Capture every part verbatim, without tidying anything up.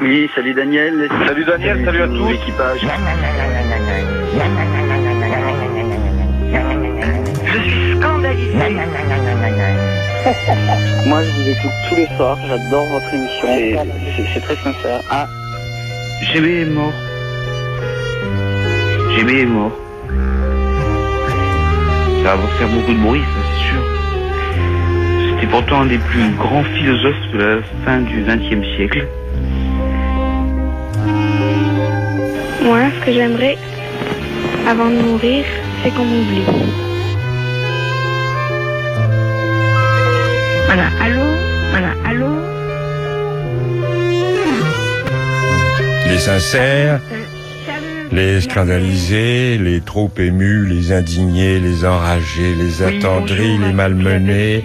Oui, salut Daniel. Salut Daniel, salut, salut à tous. L'équipage. Je suis scandalisé. Moi, je vous écoute tous les soirs. J'adore votre émission. C'est très sincère. Ah, G B est mort. G B est mort. Ça va vous faire beaucoup de bruit, ça, c'est sûr. C'était pourtant un des plus grands philosophes de la fin du vingtième siècle. Moi, ce que j'aimerais, avant de mourir, c'est qu'on m'oublie. Voilà, allô, voilà, allô. Les sincères, les scandalisés, les trop émus, les indignés, les enragés, les attendris, les malmenés,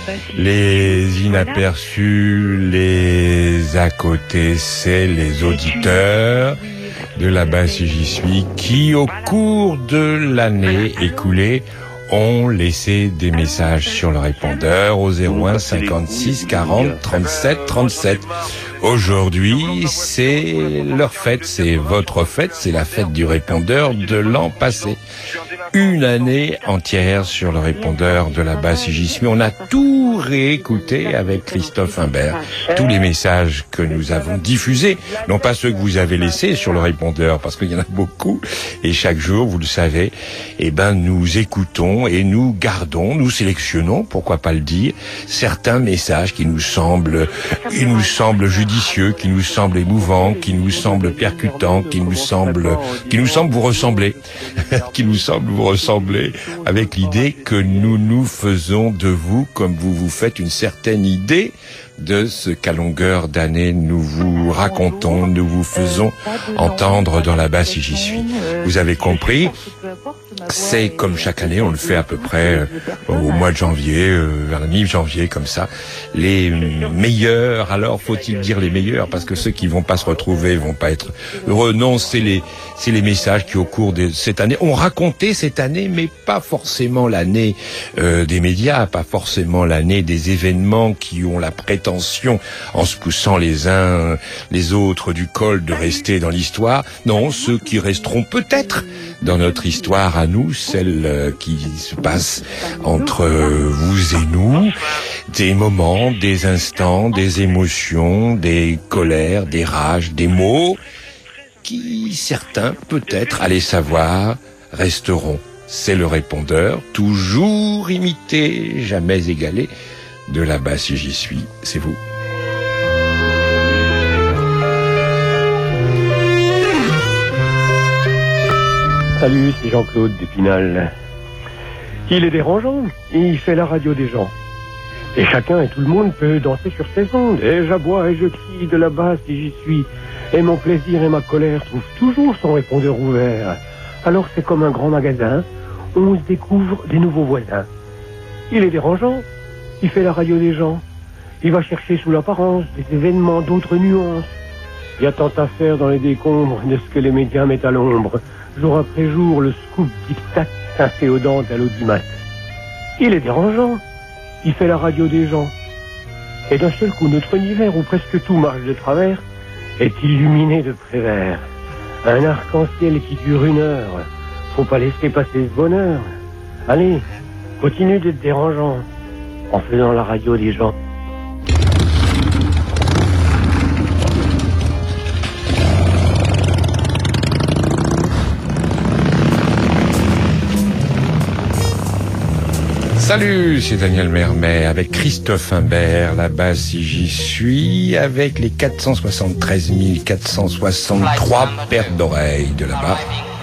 les inaperçus, les à côté, c'est les auditeurs de là-bas si j'y suis, qui au cours de l'année écoulée ont laissé des messages sur le répondeur au zéro un cinquante-six quarante trente-sept trente-sept. Aujourd'hui, c'est leur fête, c'est votre fête, c'est la fête du répondeur de l'an passé. Une année entière sur le répondeur de là-bas si j'y suis. On a tout réécouté avec Christophe Imbert. Tous les messages que nous avons diffusés, non pas ceux que vous avez laissés sur le répondeur, parce qu'il y en a beaucoup. Et chaque jour, vous le savez, eh ben, nous écoutons et nous gardons, nous sélectionnons, pourquoi pas le dire, certains messages qui nous semblent, qui nous semblent judicieux, qui nous semblent émouvants, qui nous semblent percutants, qui nous semblent, qui nous semblent vous ressembler, qui nous semblent vous ressembler, avec l'idée que nous nous faisons de vous comme vous vous faites une certaine idée de ce qu'à longueur d'année nous vous racontons, nous vous faisons entendre dans la basse si j'y suis. Vous avez compris, c'est comme chaque année, on le fait à peu près euh, au mois de janvier, euh, vers la mi-janvier, comme ça. Les meilleurs, alors faut-il dire les meilleurs, parce que ceux qui vont pas se retrouver vont pas être heureux. Non, c'est les, c'est les messages qui au cours de cette année ont raconté cette année, mais pas forcément l'année euh, des médias, pas forcément l'année des événements qui ont la prétention, en se poussant les uns les autres du col, de rester dans l'histoire. Non, ceux qui resteront peut-être dans notre histoire à nous, celle qui se passe entre vous et nous, des moments, des instants, des émotions, des colères, des rages, des mots, qui certains, peut-être, allez savoir, resteront. C'est le répondeur, toujours imité, jamais égalé, de là-bas si j'y suis, c'est vous. Salut, c'est Jean-Claude d'Épinal. Il est dérangeant, il fait la radio des gens. Et chacun et tout le monde peut danser sur ses ondes. Et j'aboie et je crie de là-bas si j'y suis. Et mon plaisir et ma colère trouvent toujours son répondeur ouvert. Alors c'est comme un grand magasin, on se découvre des nouveaux voisins. Il est dérangeant, il fait la radio des gens. Il va chercher sous l'apparence des événements d'autres nuances. Il y a tant à faire dans les décombres de ce que les médias mettent à l'ombre. Jour après jour, le scoop dictate inféodante à l'audimat. Il est dérangeant. Il fait la radio des gens. Et d'un seul coup, notre univers, où presque tout marche de travers, est illuminé de prévert. Un arc-en-ciel qui dure une heure. Faut pas laisser passer ce bonheur. Allez, continue d'être dérangeant en faisant la radio des gens. Salut, c'est Daniel Mermet avec Christophe Imbert, là-bas si j'y suis, avec les quatre cent soixante-treize mille quatre cent soixante-trois paires d'oreilles de là-bas.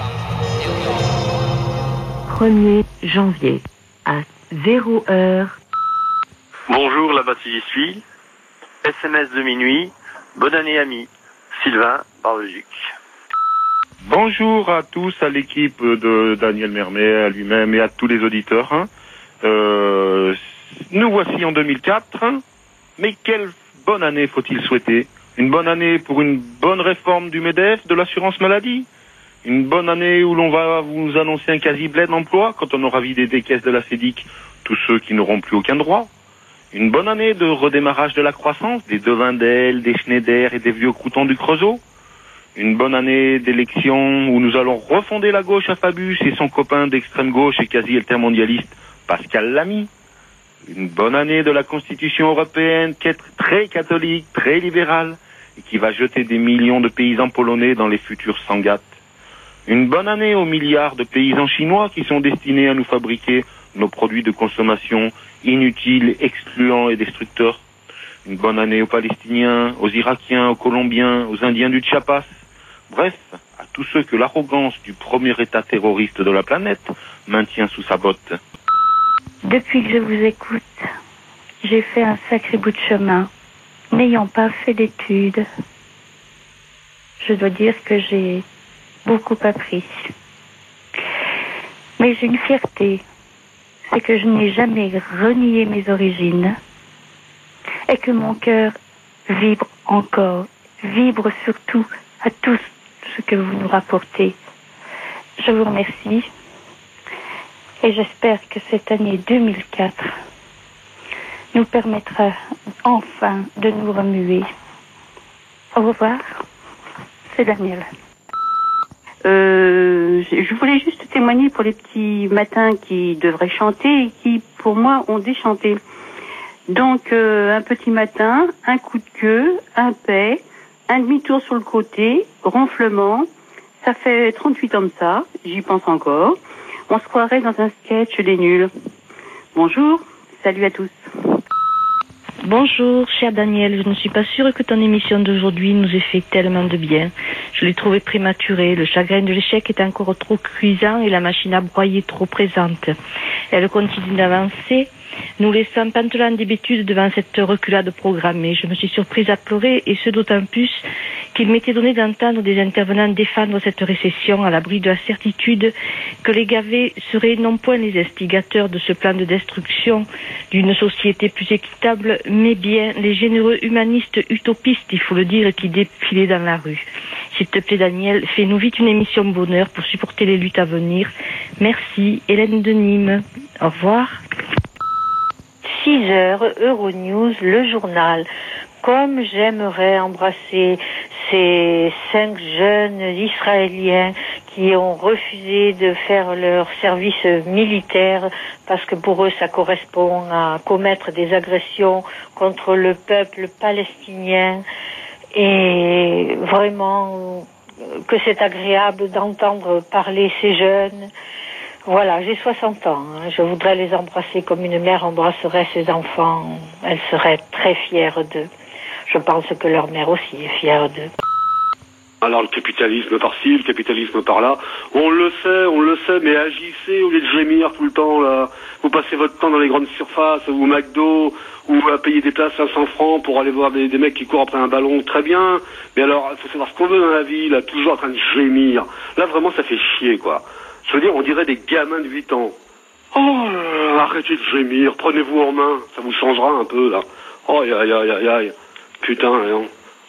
premier janvier à zéro heure. Bonjour, là-bas si j'y suis. S M S de minuit. Bonne année, ami. Sylvain, Bar-le-Duc. Bonjour à tous, à l'équipe de Daniel Mermet, à lui-même et à tous les auditeurs. Hein. Euh, nous voici en deux mille quatre, mais quelle bonne année faut-il souhaiter? Une bonne année pour une bonne réforme du MEDEF, de l'assurance maladie? Une bonne année où l'on va vous annoncer un quasi-bled d'emploi quand on aura vidé des caisses de la C E D I C tous ceux qui n'auront plus aucun droit? Une bonne année de redémarrage de la croissance, des Devindel, des Schneider et des vieux croutons du Creusot. Une bonne année d'élection où nous allons refonder la gauche à Fabius et son copain d'extrême gauche et quasi altermondialiste, Pascal Lamy. Une bonne année de la Constitution européenne qui est très catholique, très libérale et qui va jeter des millions de paysans polonais dans les futurs Sangattes. Une bonne année aux milliards de paysans chinois qui sont destinés à nous fabriquer nos produits de consommation inutiles, excluants et destructeurs. Une bonne année aux Palestiniens, aux Irakiens, aux Colombiens, aux Indiens du Chiapas. Bref, à tous ceux que l'arrogance du premier État terroriste de la planète maintient sous sa botte. Depuis que je vous écoute, j'ai fait un sacré bout de chemin, n'ayant pas fait d'études. Je dois dire que j'ai beaucoup appris. Mais j'ai une fierté, c'est que je n'ai jamais renié mes origines et que mon cœur vibre encore, vibre surtout à tout ce que vous nous rapportez. Je vous remercie et j'espère que cette année deux mille quatre nous permettra enfin de nous remuer. Au revoir, c'est Daniel. Euh, je voulais juste témoigner pour les petits matins qui devraient chanter et qui, pour moi, ont déchanté. Donc, euh, un petit matin, un coup de queue, un paix, un demi-tour sur le côté, ronflement. Ça fait trente-huit ans de ça, j'y pense encore. On se croirait dans un sketch des nuls. Bonjour, salut à tous. Bonjour, cher Daniel, je ne suis pas sûre que ton émission d'aujourd'hui nous ait fait tellement de bien. Je l'ai trouvée prématurée, le chagrin de l'échec est encore trop cuisant et la machine à broyer trop présente. Elle continue d'avancer, nous laissant pantelant d'hébétude devant cette reculade programmée. Je me suis surprise à pleurer, et ce d'autant plus qu'il m'était donné d'entendre des intervenants défendre cette récession à l'abri de la certitude que les gavés seraient non point les instigateurs de ce plan de destruction d'une société plus équitable, mais bien les généreux humanistes utopistes, il faut le dire, qui défilaient dans la rue. S'il te plaît, Daniel, fais-nous vite une émission bonheur pour supporter les luttes à venir. Merci, Hélène de Nîmes. Au revoir. six heures, Euronews, le journal. Comme j'aimerais embrasser ces cinq jeunes Israéliens qui ont refusé de faire leur service militaire parce que pour eux ça correspond à commettre des agressions contre le peuple palestinien, et vraiment que c'est agréable d'entendre parler ces jeunes. Voilà, j'ai soixante ans, hein. Je voudrais les embrasser comme une mère embrasserait ses enfants. Elle serait très fière d'eux. Je pense que leur mère aussi est fière d'eux. Alors le capitalisme par-ci, le capitalisme par-là, on le sait, on le sait, mais agissez au lieu de gémir tout le temps, là. Vous passez votre temps dans les grandes surfaces, ou McDo, ou à payer des places cinq cents francs pour aller voir des, des mecs qui courent après un ballon, très bien. Mais alors, il faut savoir ce qu'on veut dans la vie, là, toujours en train de gémir. Là, vraiment, ça fait chier, quoi. Je veux dire, on dirait des gamins de huit ans. Oh, euh, arrêtez de gémir, prenez-vous en main, ça vous changera un peu, là. Oh, aïe, aïe, aïe, aïe. Putain, non.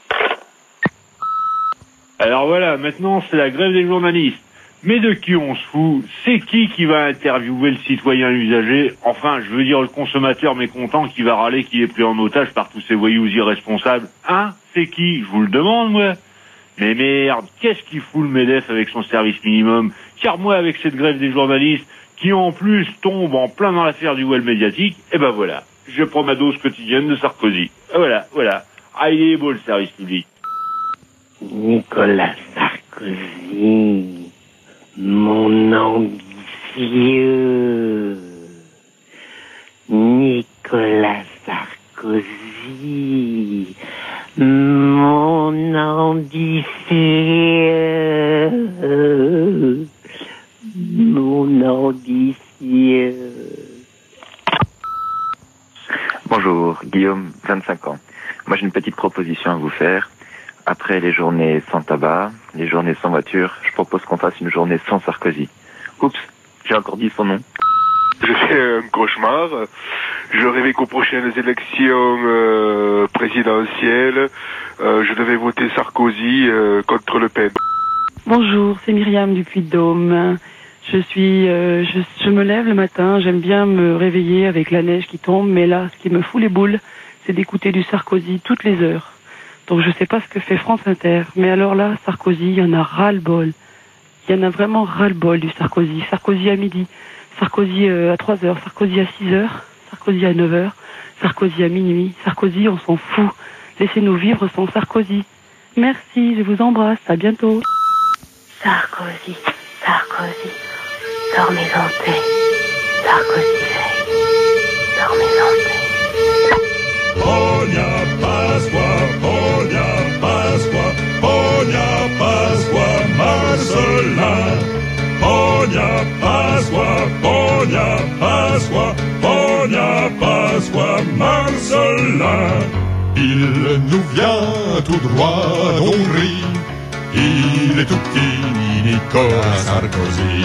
Alors voilà, maintenant c'est la grève des journalistes. Mais de qui on se fout? C'est qui qui va interviewer le citoyen usager? Enfin, je veux dire le consommateur mécontent qui va râler qu'il est pris en otage par tous ces voyous irresponsables. Hein? C'est qui? Je vous le demande, moi. Mais merde, qu'est-ce qu'il fout le MEDEF avec son service minimum? Car moi, avec cette grève des journalistes, qui en plus tombe en plein dans l'affaire du voile médiatique, eh ben voilà, je prends ma dose quotidienne de Sarkozy. Et voilà, voilà. Ah, il est beau le service public. Nicolas Sarkozy, mon ambitieux. Nicolas Sarkozy, mon ambitieux. Mon ambitieux. Bonjour, Guillaume, vingt-cinq ans. Moi j'ai une petite proposition à vous faire. Après les journées sans tabac, les journées sans voiture, je propose qu'on fasse une journée sans Sarkozy. Oups, j'ai encore dit son nom. Je fais un cauchemar. Je rêvais qu'aux prochaines élections euh, présidentielles, euh, je devais voter Sarkozy euh, contre Le Pen. Bonjour, c'est Myriam du Puy-de-Dôme. Je suis, euh, je, je me lève le matin, j'aime bien me réveiller avec la neige qui tombe, mais là, ce qui me fout les boules, c'est d'écouter du Sarkozy toutes les heures. Donc je sais pas ce que fait France Inter, mais alors là, Sarkozy, il y en a ras-le-bol. Il y en a vraiment ras-le-bol du Sarkozy. Sarkozy à midi, Sarkozy euh, à trois heures, Sarkozy à six heures, Sarkozy à neuf heures, Sarkozy à minuit. Sarkozy, on s'en fout. Laissez-nous vivre sans Sarkozy. Merci, je vous embrasse, à bientôt. Sarkozy, Sarkozy, dormez en paix. Sarkozy veille, dormez en paix. Ponia Pasqua, Ponia Pasqua, Ponia Pasqua, Marcelin. Ponia Pasqua, Ponia Pasqua, Ponia Pasqua, Marcelin. Il nous vient tout droit d'Hongrie. Il est tout petit, Nicolas Sarkozy.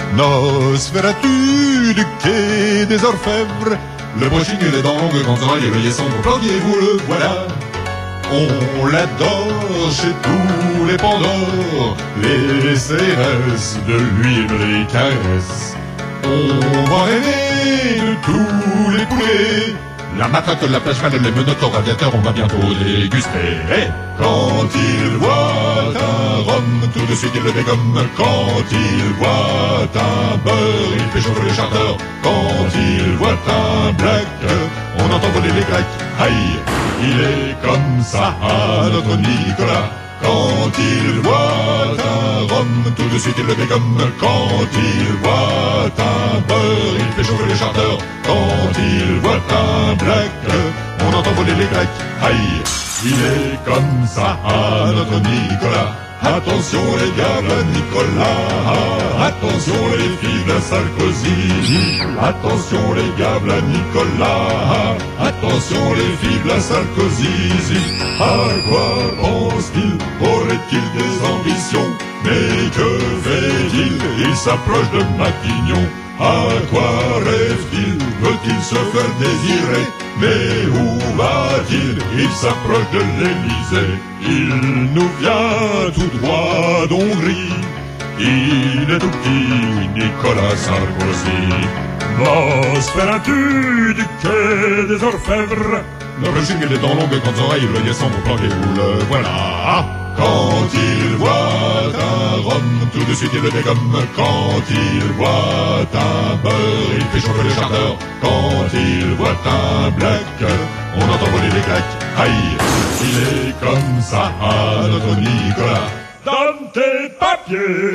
Nosferatu du quai des Orfèvres. Le brushing et les dents, le grand oreille et l'œil sombre, planquez-vous le voilà. On l'adore chez tous les Pandores, les C R S, de l'huile, les caresses. On va rêver de tous les poulets. La matraque, la plage fan, les menottes au radiateur, on va bientôt déguster. Et quand il voit un rhum, tout de suite il le dégomme. Quand il voit un beurre, il fait chauffer le charter. Quand il voit un black, on entend voler les claques. Aïe, il est comme ça, notre Nicolas. Quand il voit un rhum, tout de suite il le dégomme. Quand il voit un beurre, il fait chauffer les charters. Quand il voit un black, on entend voler les claques. Aïe, il est comme ça, notre Nicolas. Attention les gars, la Nicolas. Attention les filles, la Sarkozy. Attention les gars, la Nicolas. Attention les filles, la Sarkozy. À quoi pense-t-il? Aurait-il des ambitions? Mais que fait-il? Il s'approche de Matignon. À quoi rêve-t-il? Veut-il se faire désirer? Mais où va-t-il? Il s'approche de l'Élysée. Il nous vient tout droit d'Hongrie. Il est tout petit, Nicolas Sarkozy. Nosferatu du quai des Orfèvres. Le brushing et les dents longues, grandes oreilles, l'œil sombre, planquez-vous le voilà. Quand il voit un rhum, tout de suite il le dégomme. Quand il voit un beurre, il fait chauffer le charter. Quand il voit un black, on entend voler les claques. Aïe, il est comme ça, notre Nicolas. Donne tes papiers.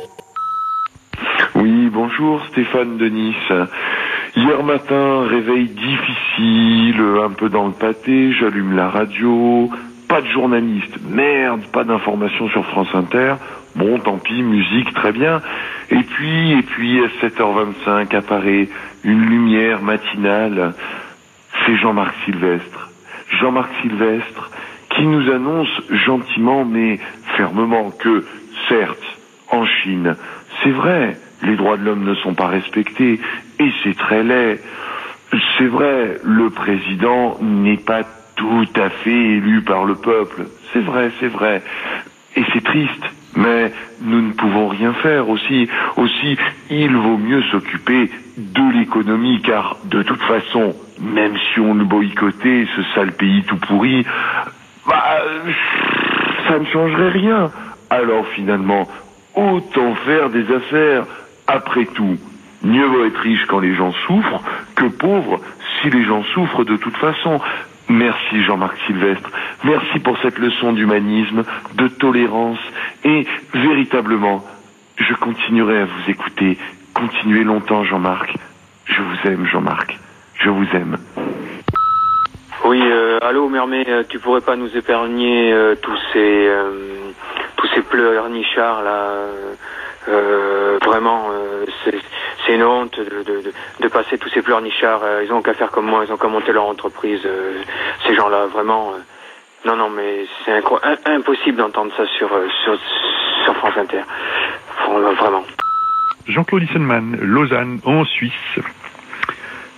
Oui, bonjour, Stéphane de Nice. Hier matin, réveil difficile, un peu dans le pâté, j'allume la radio. Pas de journaliste, merde, pas d'informations sur France Inter. Bon, tant pis, musique, très bien. Et puis, et puis, à sept heures vingt-cinq apparaît une lumière matinale. C'est Jean-Marc Sylvestre. Jean-Marc Sylvestre qui nous annonce gentiment mais fermement que, certes, en Chine, c'est vrai, les droits de l'homme ne sont pas respectés et c'est très laid. C'est vrai, le président n'est pas tout à fait élu par le peuple. C'est vrai, c'est vrai. Et c'est triste, mais nous ne pouvons rien faire aussi. Aussi, il vaut mieux s'occuper de l'économie, car de toute façon, même si on le boycottait, ce sale pays tout pourri, bah, ça ne changerait rien. Alors finalement, autant faire des affaires. Après tout, mieux vaut être riche quand les gens souffrent que pauvre si les gens souffrent de toute façon. Merci Jean-Marc Sylvestre, merci pour cette leçon d'humanisme, de tolérance et véritablement, je continuerai à vous écouter. Continuez longtemps Jean-Marc. Je vous aime Jean-Marc, je vous aime. Oui, euh, allô Mermet, tu pourrais pas nous épargner euh, tous ces euh, tous ces pleurnichards là euh, euh, vraiment, euh, c'est, c'est une honte de, de, de, de passer tous ces pleurnichards. Euh, ils ont qu'à faire comme moi, ils ont qu'à monter leur entreprise. Euh, ces gens-là, vraiment. Euh, non, non, mais c'est incro- impossible d'entendre ça sur, euh, sur, sur France Inter. Vraiment. Jean-Claude Issenman, Lausanne, en Suisse.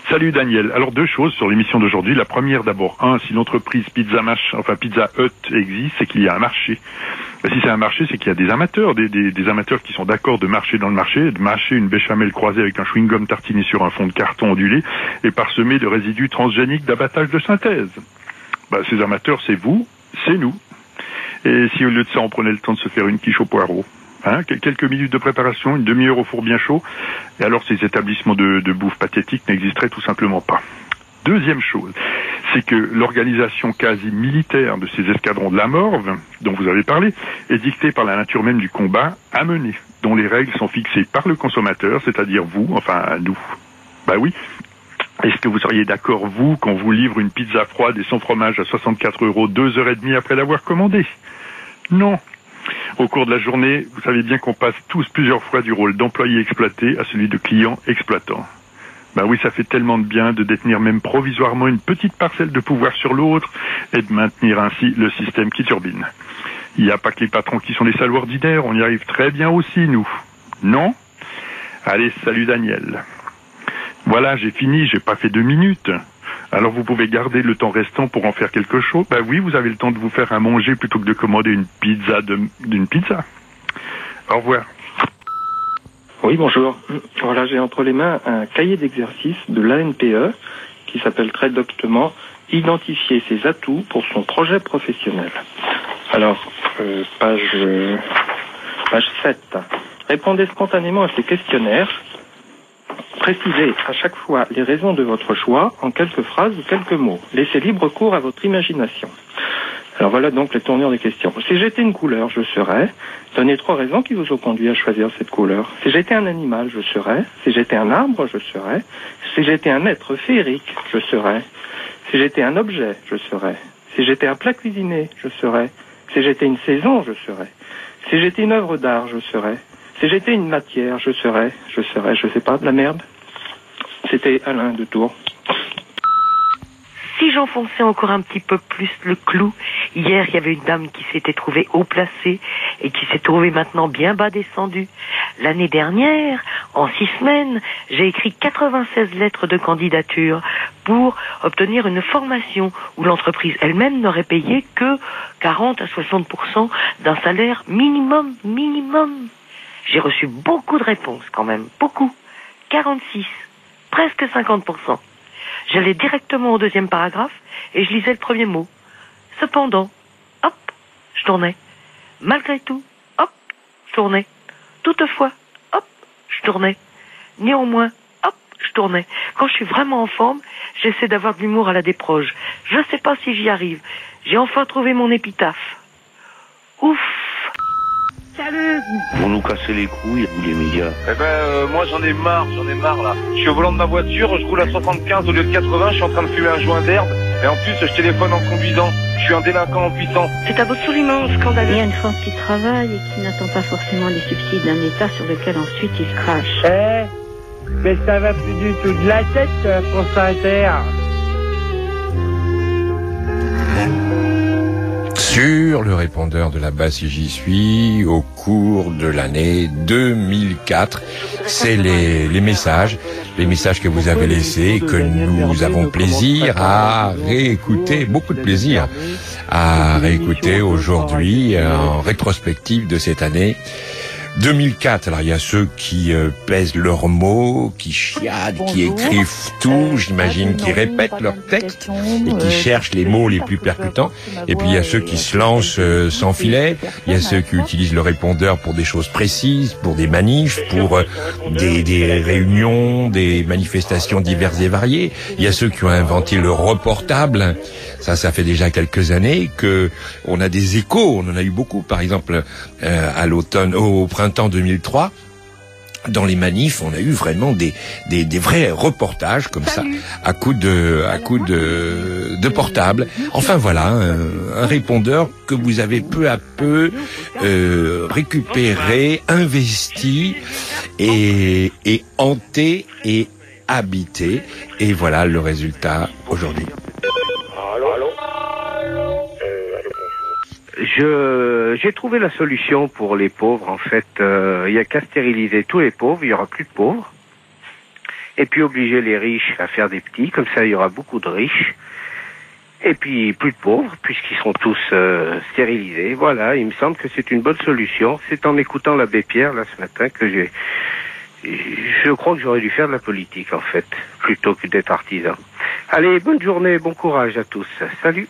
Salut Daniel. Alors deux choses sur l'émission d'aujourd'hui. La première d'abord, un, si l'entreprise Pizza Mach, enfin Pizza Hut existe, c'est qu'il y a un marché. Et si c'est un marché, c'est qu'il y a des amateurs, des, des, des amateurs qui sont d'accord de marcher dans le marché, de mâcher une béchamel croisée avec un chewing-gum tartiné sur un fond de carton ondulé et parsemé de résidus transgéniques d'abattage de synthèse. Bah, ces amateurs, c'est vous, c'est nous. Et si au lieu de ça, on prenait le temps de se faire une quiche au poireau, hein, quelques minutes de préparation, une demi-heure au four bien chaud, et alors ces établissements de, de bouffe pathétiques n'existeraient tout simplement pas. Deuxième chose, c'est que l'organisation quasi militaire de ces escadrons de la morve, dont vous avez parlé, est dictée par la nature même du combat à mener, dont les règles sont fixées par le consommateur, c'est-à-dire vous, enfin nous. Bah oui. Est-ce que vous seriez d'accord, vous, qu'on vous livre une pizza froide et sans fromage à soixante-quatre euros deux heures et demie après l'avoir commandée? Non. Au cours de la journée, vous savez bien qu'on passe tous plusieurs fois du rôle d'employé exploité à celui de client exploitant. Ben oui, ça fait tellement de bien de détenir même provisoirement une petite parcelle de pouvoir sur l'autre et de maintenir ainsi le système qui turbine. Il n'y a pas que les patrons qui sont des salauds ordinaires, on y arrive très bien aussi, nous. Non? Allez, salut Daniel. Voilà, j'ai fini, j'ai pas fait deux minutes. Alors vous pouvez garder le temps restant pour en faire quelque chose. Ben oui, vous avez le temps de vous faire à manger plutôt que de commander une pizza de, d'une pizza. Au revoir. Oui, bonjour. Voilà, j'ai entre les mains un cahier d'exercice de l'A N P E qui s'appelle très doctement « Identifier ses atouts pour son projet professionnel ». Alors, euh, page, euh, page sept. Répondez spontanément à ces questionnaires. Précisez à chaque fois les raisons de votre choix en quelques phrases ou quelques mots. Laissez libre cours à votre imagination. Alors voilà donc les tournures des questions. Si j'étais une couleur, je serais. Donnez trois raisons qui vous ont conduit à choisir cette couleur. Si j'étais un animal, je serais. Si j'étais un arbre, je serais. Si j'étais un être féerique, je serais. Si j'étais un objet, je serais. Si j'étais un plat cuisiné, je serais. Si j'étais une saison, je serais. Si j'étais une œuvre d'art, je serais. Si j'étais une matière, je serais. Je serais, je sais pas, de la merde. C'était Alain de Tours. Si j'enfonçais encore un petit peu plus le clou, hier il y avait une dame qui s'était trouvée haut placée et qui s'est trouvée maintenant bien bas descendue. L'année dernière, en six semaines, j'ai écrit quatre-vingt-seize lettres de candidature pour obtenir une formation où l'entreprise elle-même n'aurait payé que quarante à soixante pour cent d'un salaire minimum, minimum. J'ai reçu beaucoup de réponses quand même, beaucoup. quarante-six, presque cinquante pour cent. J'allais directement au deuxième paragraphe et je lisais le premier mot. Cependant, hop, je tournais. Malgré tout, hop, je tournais. Toutefois, hop, je tournais. Néanmoins, hop, je tournais. Quand je suis vraiment en forme, j'essaie d'avoir de l'humour à la déproge. Je sais pas si j'y arrive. J'ai enfin trouvé mon épitaphe. Ouf. Salut. Pour nous casser les couilles, vous les médias. Eh ben, euh, moi j'en ai marre, j'en ai marre là. Je suis au volant de ma voiture, je roule à soixante-quinze au lieu de quatre-vingts, je suis en train de fumer un joint d'herbe, et en plus je téléphone en conduisant. Je suis un délinquant en puissance. C'est absolument scandaleux. Il y a une France qui travaille et qui n'attend pas forcément les subsides d'un État sur lequel ensuite il se crache. Eh, mais ça va plus du tout de la tête, France Inter. Sur le répondeur de là-bas si j'y suis, au cours de l'année deux mille quatre, c'est les, les messages, les messages que vous avez laissés, que nous avons plaisir à réécouter, beaucoup de plaisir à réécouter aujourd'hui en rétrospective de cette année deux mille quatre. Alors il y a ceux qui euh, pèsent leurs mots, qui chiadent, qui écrivent tout, j'imagine, qui répètent leurs textes et qui cherchent les mots les plus percutants. Et puis il y a ceux qui se lancent euh, sans filet. Il y a ceux qui utilisent le répondeur pour des choses précises, pour des manifs, pour euh, des, des réunions, des manifestations diverses et variées. Il y a ceux qui ont inventé le reportable. Ça, ça fait déjà quelques années que on a des échos. On en a eu beaucoup, par exemple, euh, à l'automne, au printemps deux mille trois. Dans les manifs, on a eu vraiment des des, des vrais reportages comme ça, à coup de à coup de de portable. Enfin voilà, un, un répondeur que vous avez peu à peu euh, récupéré, investi et et hanté et habité. Et voilà le résultat aujourd'hui. Je j'ai trouvé la solution pour les pauvres. En fait, il euh, y a qu'à stériliser tous les pauvres, il y aura plus de pauvres. et puis obliger les riches à faire des petits, comme ça il y aura beaucoup de riches, et puis plus de pauvres, puisqu'ils seront tous euh, stérilisés. Voilà, il me semble que c'est une bonne solution. C'est en écoutant l'abbé Pierre, là, ce matin, que j'ai... Je crois que j'aurais dû faire de la politique, en fait, plutôt que d'être artisan. Allez, bonne journée, bon courage à tous. Salut.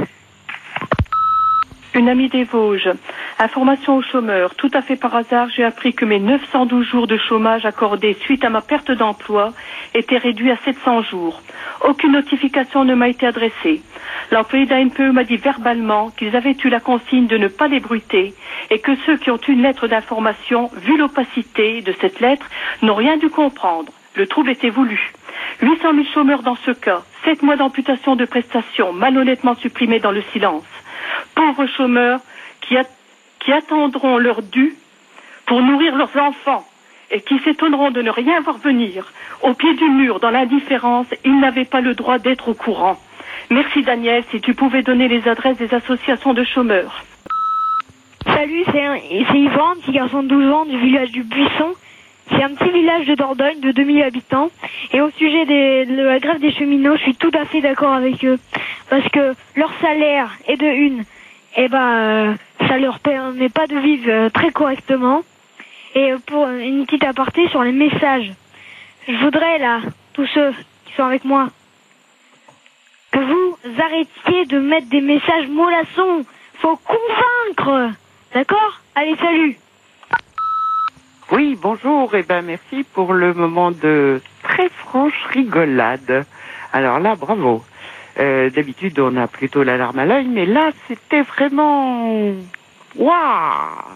Une amie des Vosges. Information aux chômeurs. Tout à fait par hasard, j'ai appris que mes neuf cent douze jours de chômage accordés suite à ma perte d'emploi étaient réduits à sept cents jours. Aucune notification ne m'a été adressée. L'employé de la N P E m'a dit verbalement qu'ils avaient eu la consigne de ne pas les bruiter et que ceux qui ont eu une lettre d'information, vu l'opacité de cette lettre, n'ont rien dû comprendre. Le trouble était voulu. huit cent mille chômeurs dans ce cas. sept mois d'amputation de prestations malhonnêtement supprimés dans le silence. Pauvres chômeurs qui, a, qui attendront leur dû pour nourrir leurs enfants et qui s'étonneront de ne rien voir venir. Au pied du mur, dans l'indifférence, ils n'avaient pas le droit d'être au courant. Merci Daniel, si tu pouvais donner les adresses des associations de chômeurs. Salut, c'est, un, c'est Yvan, un petit garçon de douze ans du village du Buisson. C'est un petit village de Dordogne de deux mille habitants. Et au sujet des, de la grève des cheminots, je suis tout à fait d'accord avec eux. Parce que leur salaire est de une. Et ben, euh, ça leur permet pas de vivre euh, très correctement. Et pour une petite aparté sur les messages, je voudrais là, tous ceux qui sont avec moi, que vous arrêtiez de mettre des messages mollassons. Faut convaincre. D'accord ? Allez, salut. Oui, bonjour, et eh ben merci pour le moment de très franche rigolade. Alors là, bravo. Euh, d'habitude, on a plutôt la larme à l'œil, mais là, c'était vraiment... Waouh!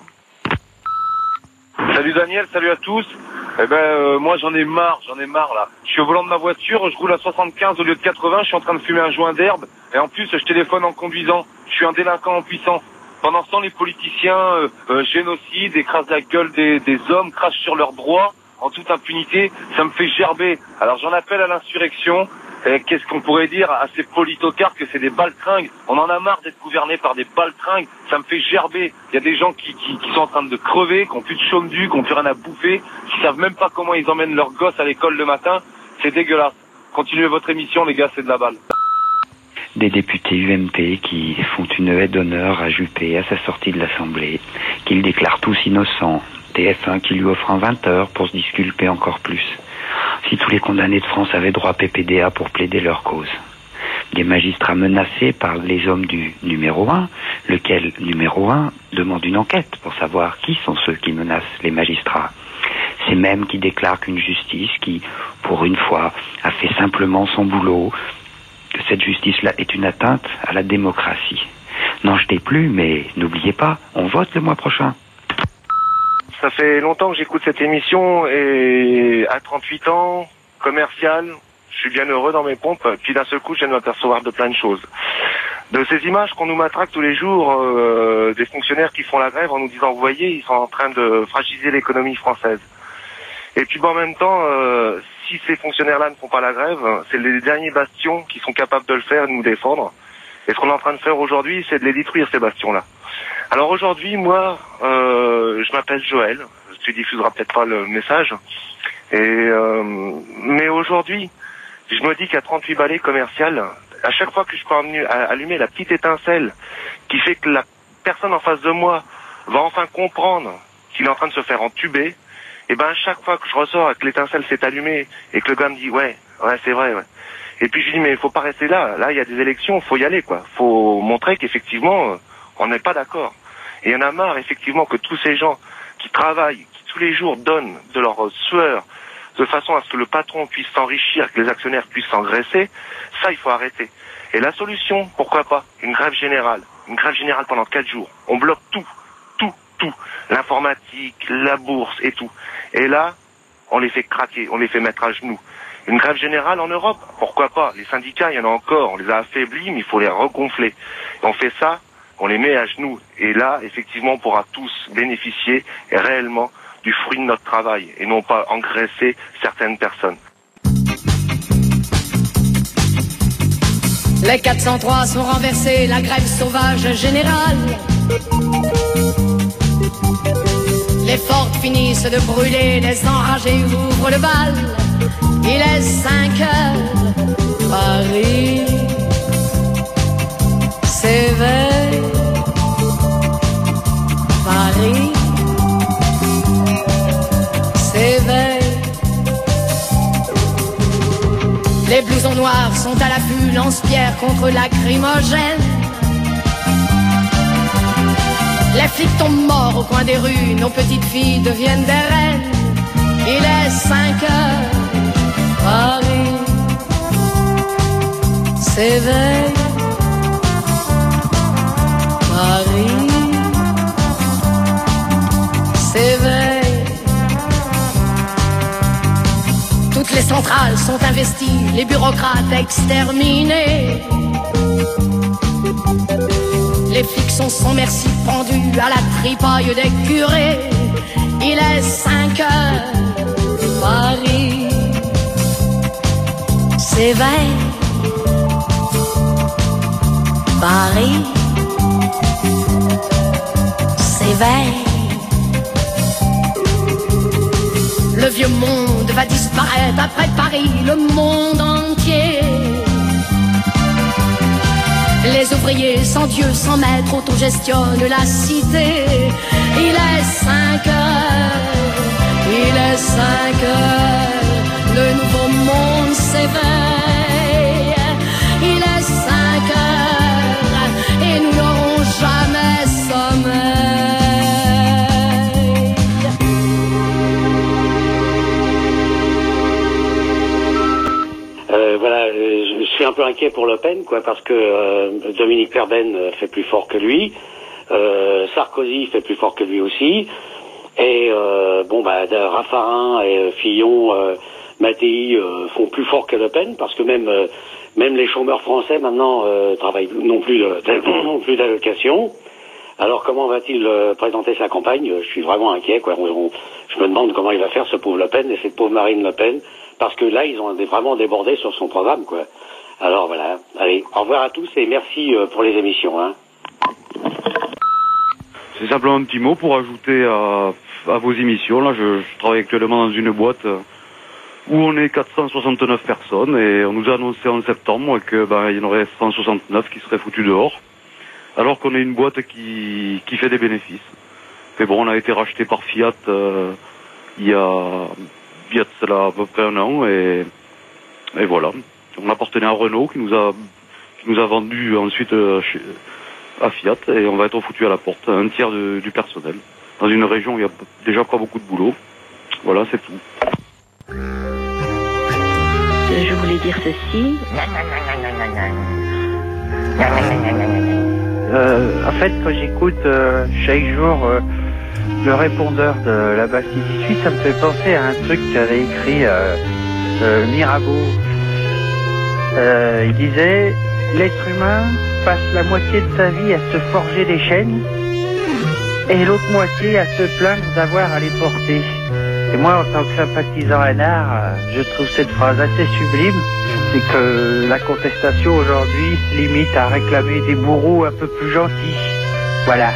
Salut Daniel, salut à tous. Eh ben, euh, moi j'en ai marre, j'en ai marre là. Je suis au volant de ma voiture, je roule à soixante-quinze au lieu de quatre-vingts, je suis en train de fumer un joint d'herbe, et en plus je téléphone en conduisant. Je suis un délinquant en puissance. Pendant ce temps, les politiciens euh, euh, génocident, écrasent la gueule des, des hommes, crachent sur leurs droits, en toute impunité. Ça me fait gerber. Alors j'en appelle à l'insurrection. Et qu'est-ce qu'on pourrait dire à ces politocards que c'est des baltringues? On en a marre d'être gouverné par des baltringues. Ça me fait gerber. Il y a des gens qui, qui, qui sont en train de crever, qui ont plus de chaume du, qui ont plus rien à bouffer, qui savent même pas comment ils emmènent leurs gosses à l'école le matin. C'est dégueulasse. Continuez votre émission, les gars, c'est de la balle. Des députés U M P qui font une haie d'honneur à Juppé à sa sortie de l'Assemblée, qu'ils déclarent tous innocents, T F un qui lui offre un vingt heures pour se disculper encore plus. Si tous les condamnés de France avaient droit à P P D A pour plaider leur cause. Des magistrats menacés par les hommes du numéro un, lequel numéro un demande une enquête pour savoir qui sont ceux qui menacent les magistrats. Ces mêmes qui déclarent qu'une justice qui, pour une fois, a fait simplement son boulot, que cette justice-là est une atteinte à la démocratie. N'en jetez plus, mais n'oubliez pas, on vote le mois prochain. Ça fait longtemps que j'écoute cette émission et à trente-huit ans, commercial, je suis bien heureux dans mes pompes, puis d'un seul coup je viens de m'apercevoir de plein de choses. De ces images qu'on nous matraque tous les jours, euh, des fonctionnaires qui font la grève en nous disant, vous voyez, ils sont en train de fragiliser l'économie française. Et puis bon, en même temps, euh, si ces fonctionnaires-là ne font pas la grève, c'est les derniers bastions qui sont capables de le faire et de nous défendre. Et ce qu'on est en train de faire aujourd'hui, c'est de les détruire, ces bastions-là. Alors aujourd'hui, moi, euh, je m'appelle Joël. Tu diffuseras peut-être pas le message. Et euh, mais aujourd'hui, je me dis qu'à trente-huit balais commercial, à chaque fois que je peux allumer la petite étincelle qui fait que la personne en face de moi va enfin comprendre qu'il est en train de se faire entuber, et ben à chaque fois que je ressors et que l'étincelle s'est allumée et que le gars me dit ouais, ouais c'est vrai, ouais. Et puis je lui dis mais il faut pas rester là, là il y a des élections, faut y aller quoi. Faut montrer qu'effectivement on n'est pas d'accord. Et il y en a marre effectivement que tous ces gens qui travaillent, qui tous les jours donnent de leur sueur de façon à ce que le patron puisse s'enrichir, que les actionnaires puissent s'engraisser, ça il faut arrêter. Et la solution, pourquoi pas, une grève générale, une grève générale pendant quatre jours. On bloque tout, tout, tout, l'informatique, la bourse et tout. Et là, on les fait craquer, on les fait mettre à genoux. Une grève générale en Europe, pourquoi pas? Les syndicats, il y en a encore, on les a affaiblis, mais il faut les regonfler. Et on fait ça, on les met à genoux. Et là, effectivement, on pourra tous bénéficier réellement du fruit de notre travail et non pas engraisser certaines personnes. Les quatre cent trois sont renversés, la grève sauvage générale. Les fortes finissent de brûler, les enragés ouvrent le bal. Il est cinq heures, Paris s'éveille. Paris s'éveille. Les blousons noirs sont à l'affût, lance-pierre contre lacrymogène. Les flics tombent morts au coin des rues, nos petites filles deviennent des reines. Il est cinq heures, Paris s'éveille. Paris s'éveille. Toutes les centrales sont investies, les bureaucrates exterminés. Les flics sont sans merci pendus à la tripaille des curés. Il est cinq heures, Paris s'éveille. Paris s'éveille. Le vieux monde va disparaître après Paris, le monde entier. Les ouvriers sans Dieu, sans maître, autogestionnent la cité. Il est cinq heures, il est cinq heures, le nouveau monde s'éveille. Il est cinq heures et nous n'aurons jamais sommeil. Euh, voilà, euh, je suis un peu inquiet pour Le Pen, quoi, parce que euh, Dominique Perben euh, fait plus fort que lui, euh, Sarkozy fait plus fort que lui aussi, et euh, bon, bah, Raffarin et euh, Fillon, euh, Mattei euh, font plus fort que Le Pen, parce que même euh, même les chômeurs français maintenant euh, travaillent non plus de, non plus d'allocation. Alors comment va-t-il euh, présenter sa campagne? Je suis vraiment inquiet, quoi. On, on, je me demande comment il va faire, ce pauvre Le Pen et cette pauvre Marine Le Pen. Parce que là, ils ont vraiment débordé sur son programme, quoi. Alors voilà. Allez, au revoir à tous et merci pour les émissions, hein. C'est simplement un petit mot pour ajouter à, à vos émissions. Là, je, je travaille actuellement dans une boîte où on est quatre cent soixante-neuf personnes et on nous a annoncé en septembre que ben il y en aurait cent soixante-neuf qui seraient foutus dehors. Alors qu'on est une boîte qui qui fait des bénéfices. Mais bon, on a été racheté par Fiat euh, il y a il y a de cela à peu près un an et, et voilà. On appartenait à Renault qui nous a qui nous a vendu ensuite euh, chez, à Fiat et on va être foutu à la porte, un tiers de, du personnel. Dans une région où il y a déjà pas beaucoup de boulot. Voilà, c'est tout. Je voulais dire ceci. Euh, en fait, quand j'écoute euh, chaque jour euh, le répondeur de la Bastille dix-huit, ça me fait penser à un truc qu'avait écrit euh, euh, Mirabeau. Euh, il disait, l'être humain passe la moitié de sa vie à se forger des chaînes et l'autre moitié à se plaindre d'avoir à les porter. Et moi, en tant que sympathisant Hénard, je trouve cette phrase assez sublime. C'est que la contestation aujourd'hui se limite à réclamer des bourreaux un peu plus gentils. Voilà.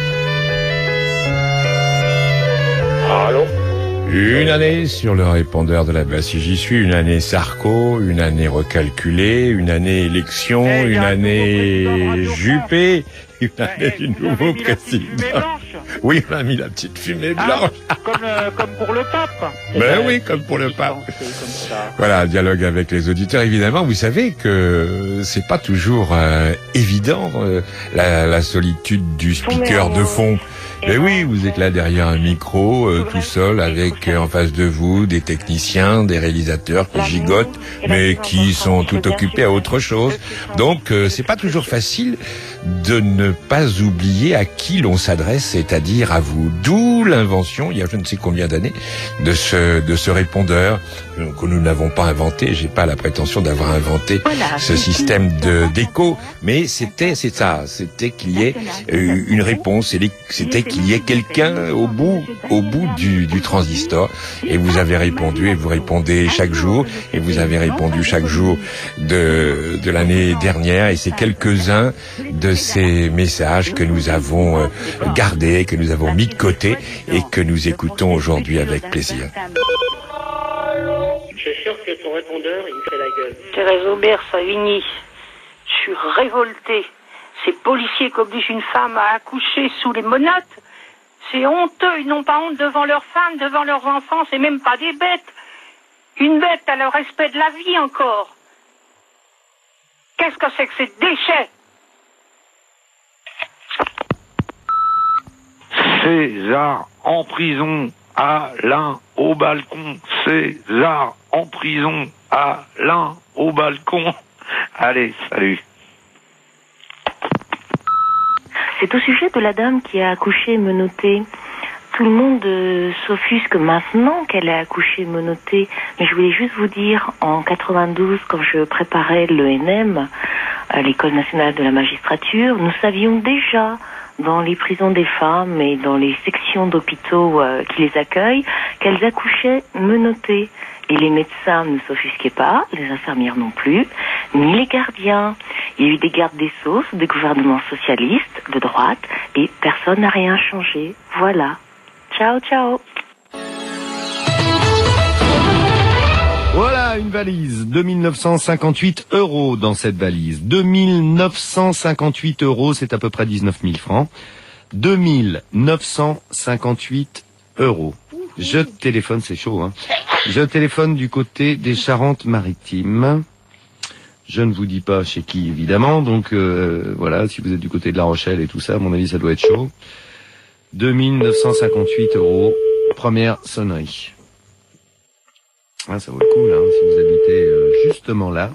Allô? Une année sur le répondeur de la Bastille, j'y suis. Une année Sarko, une année recalculée, une année élection, hey, une année Juppé, une année hey, du nouveau président. Oui, on a mis la petite fumée blanche. Ah, comme, euh, comme pour le pape. Ben, ben oui, comme pour le pape. Voilà, dialogue avec les auditeurs. Évidemment, vous savez que c'est pas toujours euh, évident euh, la, la solitude du speaker de fond. Ben oui, vous êtes là derrière un micro, euh, tout seul, avec euh, en face de vous des techniciens, des réalisateurs qui gigotent, mais qui sont tout occupés à autre chose. Donc, euh, c'est pas toujours facile de ne pas oublier à qui l'on s'adresse, c'est-à-dire à vous. D'où l'invention, il y a je ne sais combien d'années, de ce de ce répondeur que nous n'avons pas inventé. J'ai pas la prétention d'avoir inventé voilà, ce système de d'écho, mais c'était c'est ça, c'était qu'il y ait euh, une réponse, c'était qu'il y ait quelqu'un au bout au bout du, du transistor. Et vous avez répondu, et vous répondez chaque jour, et vous avez répondu chaque jour de de l'année dernière, et c'est quelques-uns de ces messages que nous avons euh, gardés, que nous avons mis de côté et que nous écoutons aujourd'hui avec plaisir. Je suis sûr que ton répondeur, il me fait la gueule. Thérèse Aubert, Savigny. Je suis révoltée. Ces policiers qui obligent une femme à accoucher sous les menottes, c'est honteux. Ils n'ont pas honte devant leurs femmes, devant leurs enfants. C'est même pas des bêtes. Une bête a le respect de la vie encore. Qu'est-ce que c'est que ces déchets? César en prison, Alain au balcon. César en prison, Alain au balcon. Allez, salut. C'est au sujet de la dame qui a accouché menottée. Tout le monde euh, s'offusque maintenant qu'elle a accouché menottée. Mais je voulais juste vous dire, en quatre-vingt-douze, quand je préparais l'E N M, à l'École nationale de la magistrature, nous savions déjà, dans les prisons des femmes et dans les sections d'hôpitaux euh, qui les accueillent, qu'elles accouchaient menottées. Et les médecins ne s'offusquaient pas, les infirmières non plus, ni les gardiens. Il y a eu des gardes des Sceaux, des gouvernements socialistes, de droite, et personne n'a rien changé. Voilà. Ciao, ciao. Voilà une valise, deux mille neuf cent cinquante-huit euros dans cette valise. deux mille neuf cent cinquante-huit euros, c'est à peu près dix-neuf mille francs. deux mille neuf cent cinquante-huit euros. Je téléphone, c'est chaud, hein. Je téléphone du côté des Charentes-Maritimes. Je ne vous dis pas chez qui, évidemment. Donc, euh, voilà, si vous êtes du côté de La Rochelle et tout ça, à mon avis, ça doit être chaud. deux mille neuf cent cinquante-huit euros, première sonnerie. Ah, ça vaut le coup, là, hein, si vous habitez euh, justement là.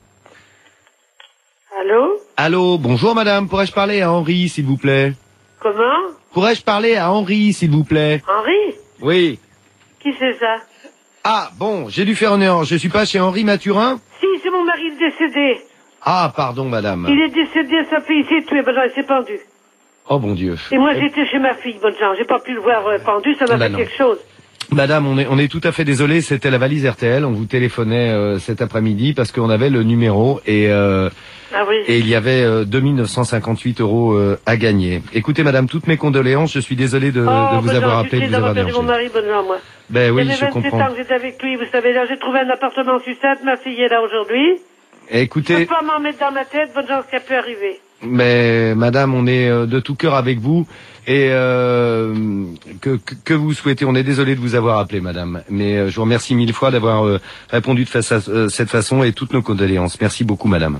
Allô? Allô, bonjour madame, pourrais-je parler à Henri, s'il vous plaît? Comment? Pourrais-je parler à Henri, s'il vous plaît? Henri? Oui. Qui c'est ça? Ah, bon, j'ai dû faire une erreur, je suis pas chez Henri Mathurin? Si, c'est mon mari décédé. Ah, pardon madame. Il est décédé, sa fille s'est tuée, ben non, elle s'est pendue. Oh bon Dieu. Et moi j'étais chez ma fille, bonne chance, j'ai pas pu le voir euh, pendu, ça m'a Bah fait non. quelque chose. Madame, on est, on est tout à fait désolé, c'était la valise R T L, on vous téléphonait euh, cet après-midi parce qu'on avait le numéro et, euh, Ah oui. et il y avait euh, deux mille neuf cent cinquante-huit euros euh, à gagner. Écoutez madame, toutes mes condoléances, je suis désolé de, oh, de vous bonne avoir chance, appelé, de je vous avoir suis d'avoir perdu dérangé. mon mari, bonne chance, moi. Ben oui, Il y avait je vingt-sept comprends. ans que j'étais avec lui, vous savez, là j'ai trouvé un appartement en Sucette, ma fille est là aujourd'hui. Je Écoutez, peux pas m'en mettre dans ma tête, bonne chance qu'elle peut arriver. mais madame, on est euh, de tout cœur avec vous et euh, que, que, que vous souhaitez. On est désolé de vous avoir appelé, madame, mais euh, je vous remercie mille fois d'avoir euh, répondu de face à, euh, cette façon et toutes nos condoléances. Merci beaucoup, madame.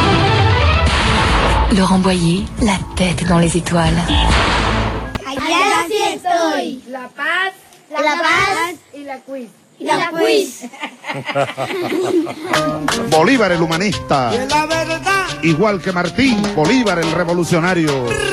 Laurent Boyer, la tête dans les étoiles. Allá sí estoy. La paz, la, la paz y la quiz. Y la quiz. Bolívar el humanista. Igual que Martín, Bolívar el revolucionario.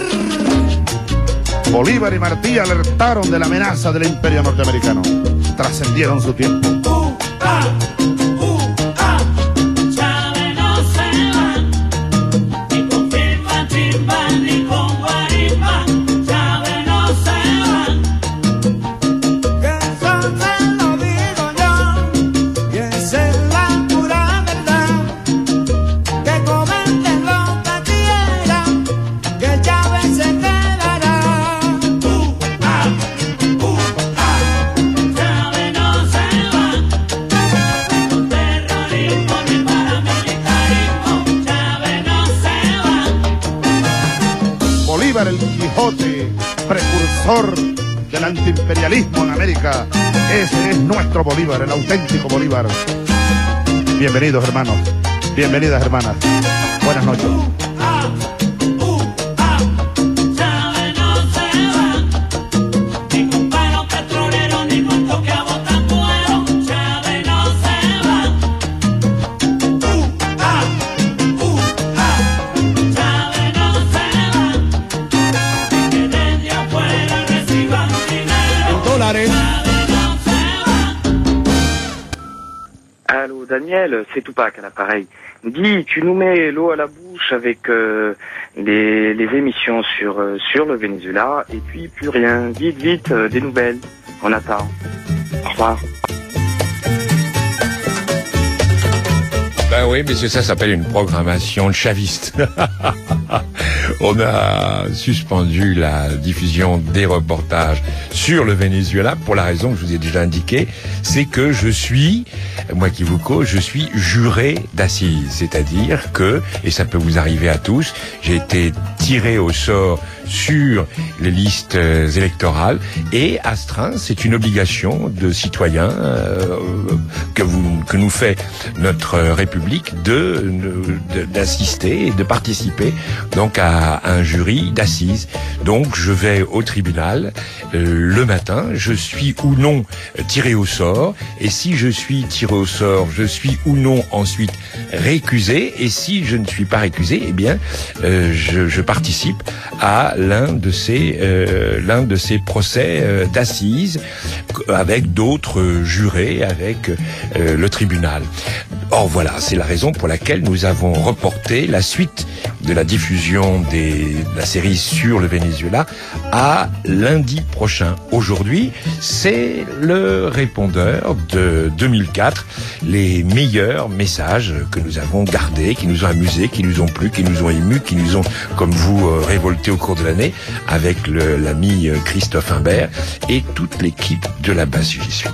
Bolívar y Martí alertaron de la amenaza del imperio norteamericano. Trascendieron su tiempo. Uh, ah, uh, ah. Chávez no se va, ni con firma, chimba, ni con guarimba. Chávez no se va. Que eso se lo digo yo, y esa es la pura verdad. Que comenten lo que quieran, que Chávez se quedará. Uh, ah, uh, ah. Chávez no se va. Terrorismo ni paramilitarismo. Chávez no se va. Bolívar el Quijote, precursor del antiimperialismo en América. Ese es nuestro Bolívar, el auténtico Bolívar. Bienvenidos hermanos, bienvenidas hermanas. Buenas noches. Chávez no se va. Ni con paro petrolero, ni con toque a botar cuero. Chávez no se va. Uh, ah, uh, ah. Chávez no se va. Que desde afuera reciban dinero. En dólares. Allô Daniel, c'est Tupac à l'appareil. Dis, tu nous mets l'eau à la bouche avec euh, les, les émissions sur, euh, sur le Venezuela et puis plus rien. Vite, vite, euh, des nouvelles. On attend. Au revoir. Ben, Ben oui, mais ça s'appelle une programmation chaviste. On a suspendu la diffusion des reportages sur le Venezuela pour la raison que je vous ai déjà indiquée, c'est que je suis, moi qui vous cause, je suis juré d'assises. C'est-à-dire que, et ça peut vous arriver à tous, j'ai été tiré au sort sur les listes électorales et astreint, c'est une obligation de citoyen euh, que, vous, que nous fait notre République de, de d'assister et de participer donc à un jury d'assises. Donc je vais au tribunal euh, le matin, je suis ou non tiré au sort, et si je suis tiré au sort, je suis ou non ensuite récusé, et si je ne suis pas récusé, eh bien euh, je, je participe à l'un de ces euh, l'un de ces procès euh, d'assises avec d'autres jurés, avec euh, le tribunal. Or voilà, c'est la raison pour laquelle nous avons reporté la suite de la diffusion des, de la série sur le Venezuela à lundi prochain. Aujourd'hui, c'est le répondeur de deux mille quatre, les meilleurs messages que nous avons gardés, qui nous ont amusés, qui nous ont plu, qui nous ont émus, qui nous ont, comme vous, euh, révoltés au cours de l'année, avec le, l'ami Christophe Imbert et toute l'équipe de la base J'y suis.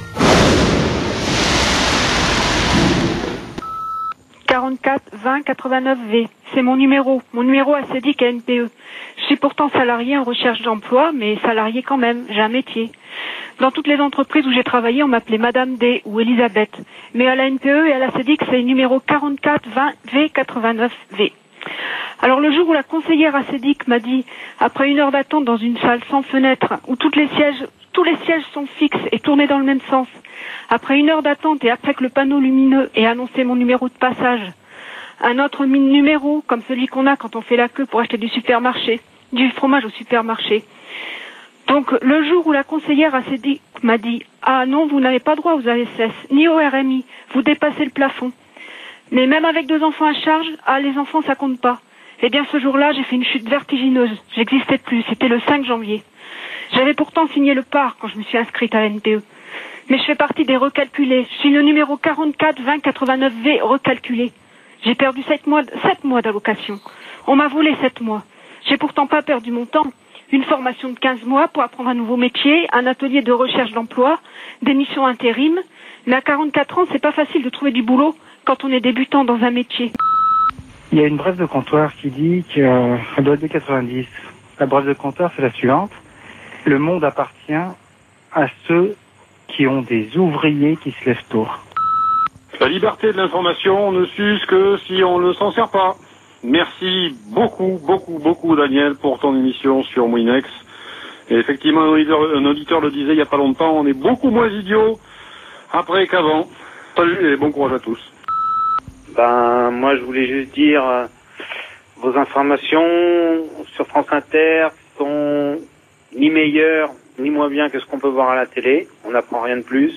quarante-quatre vingt quatre-vingt-neuf V. C'est mon numéro, mon numéro à CEDIC à N P E. Je suis pourtant salarié en recherche d'emploi, mais salarié quand même, j'ai un métier. Dans toutes les entreprises où j'ai travaillé, on m'appelait Madame D ou Elisabeth. Mais à la N P E et à la CEDIC, c'est le numéro quarante-quatre vingt V quatre-vingt-neuf V. Alors le jour où la conseillère à CEDIC m'a dit, après une heure d'attente dans une salle sans fenêtre, où toutes les sièges, tous les sièges sont fixes et tournés dans le même sens, après une heure d'attente et après que le panneau lumineux ait annoncé mon numéro de passage, un autre numéro comme celui qu'on a quand on fait la queue pour acheter du supermarché, du fromage au supermarché. Donc le jour où la conseillère à CEDIC m'a dit « Ah non, vous n'avez pas droit aux A S S, ni au R M I, vous dépassez le plafond. Mais même avec deux enfants à charge, ah les enfants ça compte pas. » Eh bien ce jour-là, j'ai fait une chute vertigineuse. J'existais plus, c'était le cinq janvier. J'avais pourtant signé le P A R quand je me suis inscrite à la N P E. Mais je fais partie des recalculés. Je suis le numéro quarante-quatre vingt quatre-vingt-neuf V recalculé. J'ai perdu sept mois, sept mois d'allocation. On m'a volé sept mois. J'ai pourtant pas perdu mon temps. Une formation de quinze mois pour apprendre un nouveau métier, un atelier de recherche d'emploi, des missions intérim. Mais à quarante-quatre ans, c'est pas facile de trouver du boulot quand on est débutant dans un métier. Il y a une brève de comptoir qui dit qu'elle doit être de quatre-vingt-dix. La brève de comptoir, c'est la suivante. Le monde appartient à ceux qui ont des ouvriers qui se lèvent tôt. La liberté de l'information ne s'use que si on ne s'en sert pas. Merci beaucoup, beaucoup, beaucoup, Daniel, pour ton émission sur Mouinex. Et effectivement, un auditeur, un auditeur le disait il n'y a pas longtemps, on est beaucoup moins idiots après qu'avant. Salut et bon courage à tous. Ben, moi, je voulais juste dire, euh, vos informations sur France Inter sont ni meilleures, ni moins bien que ce qu'on peut voir à la télé. On n'apprend rien de plus.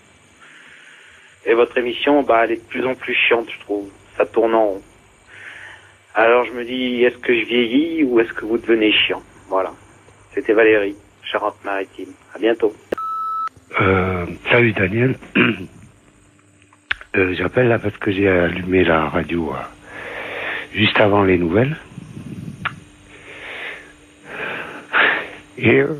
Et votre émission, bah, elle est de plus en plus chiante, je trouve. Ça tourne en rond. Alors, je me dis, est-ce que je vieillis ou est-ce que vous devenez chiant? Voilà. C'était Valérie, Charente-Maritime. À bientôt. Euh, salut Daniel. Euh, j'appelle là parce que j'ai allumé la radio euh, juste avant les nouvelles. Et euh,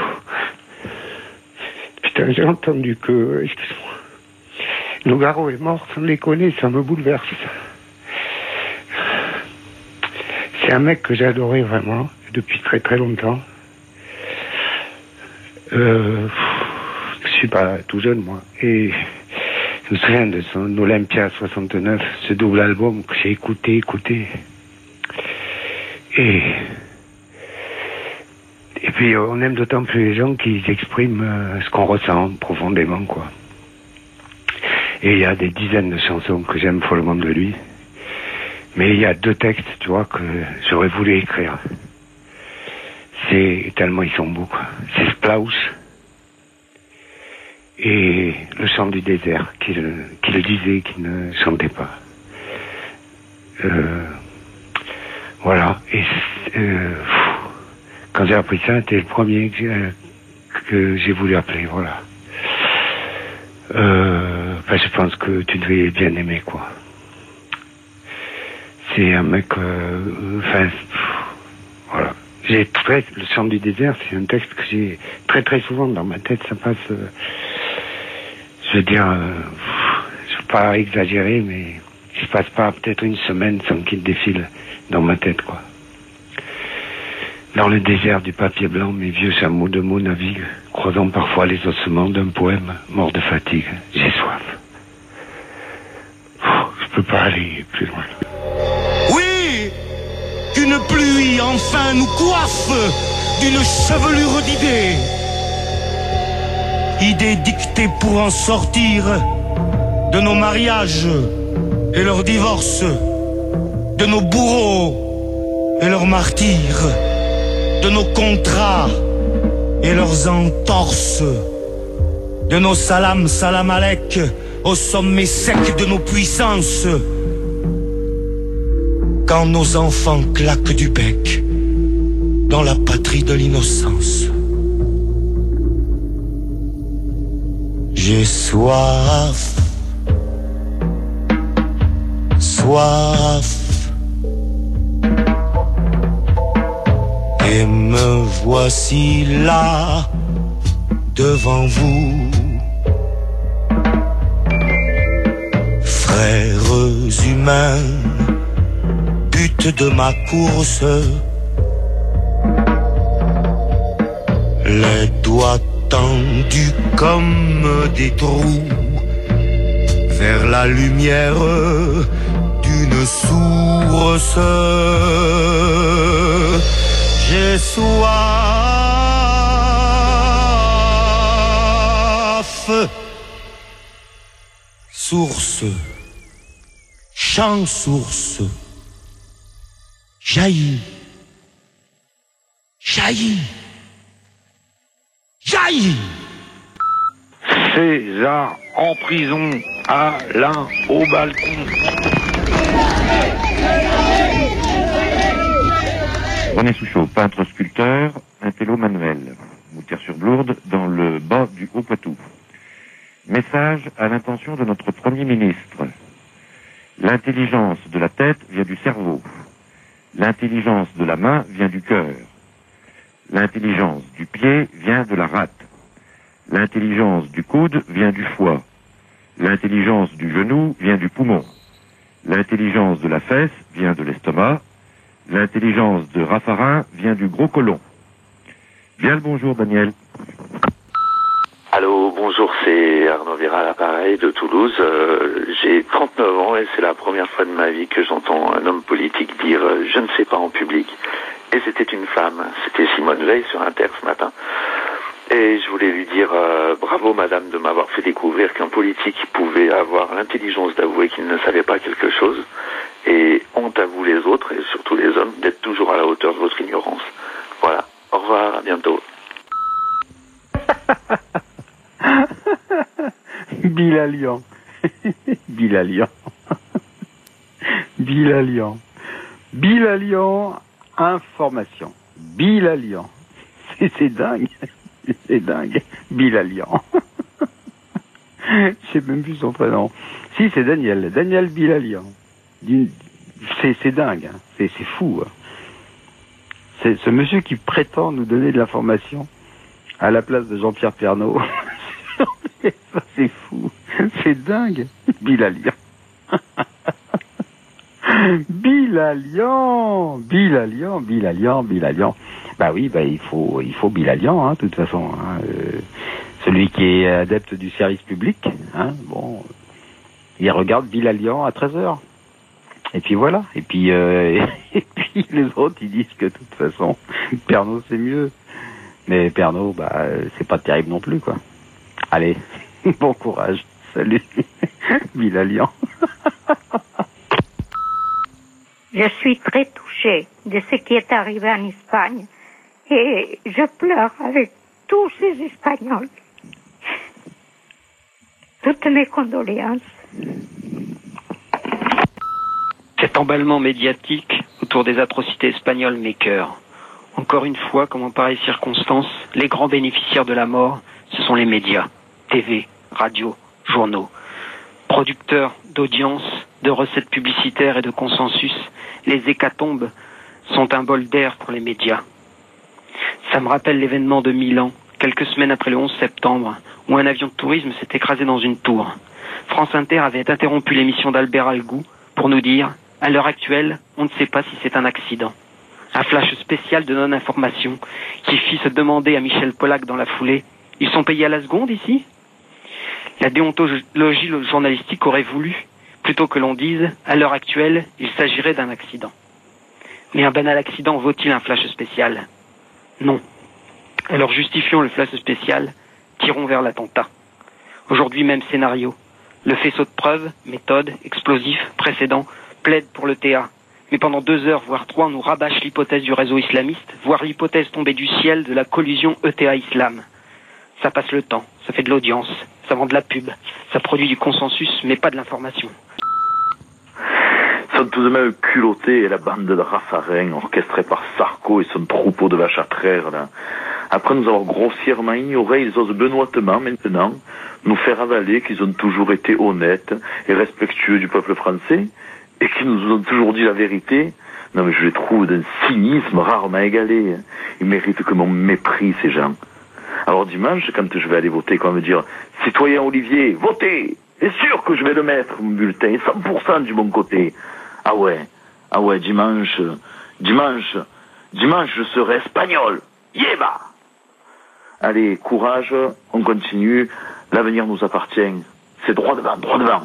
putain, j'ai entendu que, excuse-moi, Nougaro est mort, sans déconner, ça me bouleverse. C'est un mec que j'ai adoré vraiment depuis très très longtemps. Euh, je suis pas tout jeune moi et je me souviens de son Olympia soixante-neuf, ce double album que j'ai écouté, écouté. Et, et puis on aime d'autant plus les gens qui expriment euh, ce qu'on ressent profondément, quoi. Et il y a des dizaines de chansons que j'aime follement de lui. Mais il y a deux textes, tu vois, que j'aurais voulu écrire. C'est tellement ils sont beaux, quoi. C'est Splaus et le chant du désert, qui le, qui le disait, qui ne chantait pas. Euh, voilà. Et euh, quand j'ai appris ça, c'était le premier que j'ai, que j'ai voulu appeler, voilà. Euh, ben je pense que tu devais bien aimer, quoi. c'est un mec, euh, enfin, voilà. J'ai très, le chant du désert, c'est un texte que j'ai très très souvent dans ma tête, ça passe, euh, je veux dire, euh, je veux pas exagérer, mais je passe pas peut-être une semaine sans qu'il défile dans ma tête, quoi. Dans le désert du papier blanc, mes vieux chameaux de mots naviguent, croisant parfois les ossements d'un poème mort de fatigue. J'ai soif. Je peux pas aller plus loin. Oui, qu'une pluie enfin nous coiffe d'une chevelure d'idées. Idées dictées pour en sortir de nos mariages et leurs divorces, de nos bourreaux et leurs martyrs, de nos contrats et leurs entorses, de nos salam salam alek au sommet sec de nos puissances. Quand nos enfants claquent du bec dans la patrie de l'innocence. J'ai soif, soif. Et me voici là, devant vous, frères humains, but de ma course, les doigts tendus comme des trous vers la lumière d'une source. J'ai soif, source, champ source, jaillit, jaillit, jaillit. César en prison, Alain au balcon. René Souchot, peintre sculpteur, intello manuel, Moutière-sur-Blourde, dans le bas du Haut-Poitou. Message à l'intention de notre Premier ministre. L'intelligence de la tête vient du cerveau. L'intelligence de la main vient du cœur. L'intelligence du pied vient de la rate. L'intelligence du coude vient du foie. L'intelligence du genou vient du poumon. L'intelligence de la fesse vient de l'estomac. L'intelligence de Raffarin vient du gros côlon. Bien le bonjour, Daniel. Allô, bonjour, c'est Arnaud Vera à l'appareil de Toulouse. Euh, j'ai trente-neuf ans et c'est la première fois de ma vie que j'entends un homme politique dire euh, « je ne sais pas » en public. Et c'était une femme, c'était Simone Veil sur Inter ce matin. Et je voulais lui dire euh, bravo madame de m'avoir fait découvrir qu'un politique pouvait avoir l'intelligence d'avouer qu'il ne savait pas quelque chose. Et honte à vous les autres, et surtout les hommes, d'être toujours à la hauteur de votre ignorance. Voilà, au revoir, à bientôt. Bilalian. Bilalian. Bilalian. Bilalian, information. Bilalian. C'est, c'est dingue. C'est dingue. Bilalian. Je sais même plus son prénom. Si, c'est Daniel. Daniel Bilalian. C'est, c'est dingue. Hein. C'est, c'est fou. Hein. C'est ce monsieur qui prétend nous donner de l'information à la place de Jean-Pierre Pernaut. Ça, c'est fou. C'est dingue. Bilalian. Bilalian. Bilalian. Bilalian. Bilalian. Bah oui, bah il faut, il faut Bilalian, hein, de toute façon. Hein. Euh, celui qui est adepte du service public, hein, bon, il regarde Bilalian à treize heures. Et puis voilà. Et puis, euh, et puis les autres, ils disent que de toute façon, Pernaut c'est mieux. Mais Pernaut, bah, c'est pas terrible non plus, quoi. Allez, bon courage. Salut, Bilalian. Je suis très touchée de ce qui est arrivé en Espagne et je pleure avec tous ces Espagnols. Toutes mes condoléances. Cet emballement médiatique autour des atrocités espagnoles m'écœure. Encore une fois, comme en pareille circonstance, les grands bénéficiaires de la mort, ce sont les médias, T V, radio, journaux. Producteurs d'audience, de recettes publicitaires et de consensus, les hécatombes sont un bol d'air pour les médias. Ça me rappelle l'événement de Milan, quelques semaines après le onze septembre, où un avion de tourisme s'est écrasé dans une tour. France Inter avait interrompu l'émission d'Albert Algou pour nous dire « À l'heure actuelle, on ne sait pas si c'est un accident ». Un flash spécial de non-information qui fit se demander à Michel Pollack dans la foulée « Ils sont payés à la seconde ici ?» La déontologie journalistique aurait voulu, plutôt que l'on dise « À l'heure actuelle, il s'agirait d'un accident ». Mais un banal accident vaut-il un flash spécial ? Non. Alors justifions le flash spécial, tirons vers l'attentat. Aujourd'hui même scénario. Le faisceau de preuves, méthode, explosif, précédent, plaide pour le T A. Mais pendant deux heures, voire trois, on nous rabâche l'hypothèse du réseau islamiste, voire l'hypothèse tombée du ciel de la collusion E T A-Islam. Ça passe le temps, ça fait de l'audience, ça vend de la pub, ça produit du consensus, mais pas de l'information. Ils sont tout de même culottés, la bande de Raffarin, orchestrée par Sarko et son troupeau de vaches à traire, là. Après nous avoir grossièrement ignorés, ils osent benoîtement, maintenant, nous faire avaler qu'ils ont toujours été honnêtes et respectueux du peuple français, et qu'ils nous ont toujours dit la vérité. Non mais je les trouve d'un cynisme rarement égalé. Ils méritent que mon mépris, ces gens. Alors dimanche, quand je vais aller voter, quand on va me dire « Citoyen Olivier, votez !» C'est sûr que je vais le mettre, mon bulletin, cent pour cent du bon côté. Ah ouais, ah ouais, dimanche, dimanche, dimanche, je serai espagnol. Yéba! Allez, courage, on continue, l'avenir nous appartient. C'est droit devant, droit devant.